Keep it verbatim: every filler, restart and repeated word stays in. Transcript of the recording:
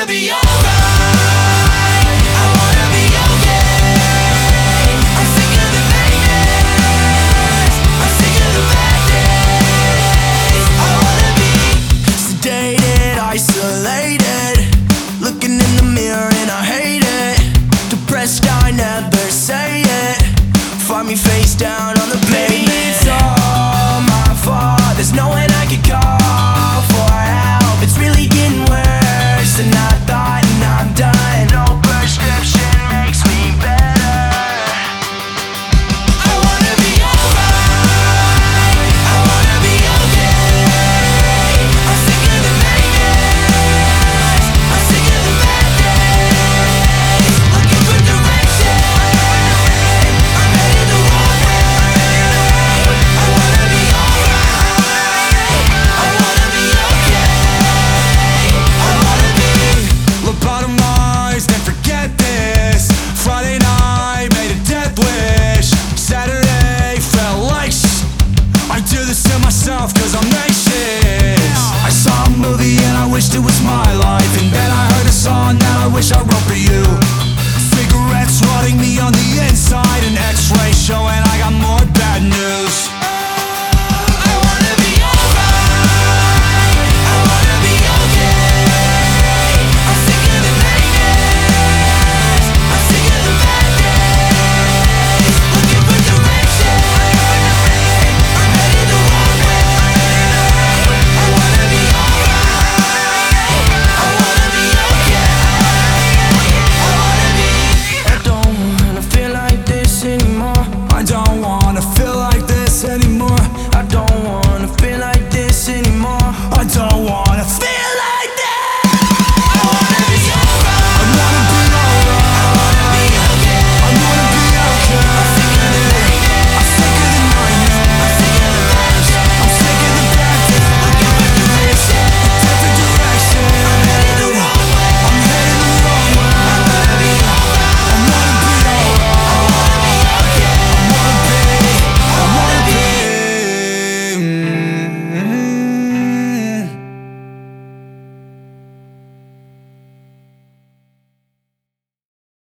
wanna be alright, I wanna be okay. I'm sick of the madness, I'm sick of the bad days. I wanna be sedated, isolated, looking in the mirror and I hate it. Depressed, I never say it. Find me face down on the pavement. Maybe it's all my fault, there's no one I can call for help. It's really getting worse than I thought, and I'm done. No prescription makes me better. I wanna be alright, I wanna be okay. I'm sick of the madness, I'm sick of the bad days. Looking for direction, I'm headed the wrong way. I wanna be alright, I wanna be okay. I wanna be Lobotomized and forget this. Friday night made a death wish. Saturday felt like sh- I do this to myself cause I'm anxious. I saw a movie and I wished it was my life, and then I heard a song that I wish I wrote for you. Cigarettes rotting me on the inside, an x-ray showing I got more bad news.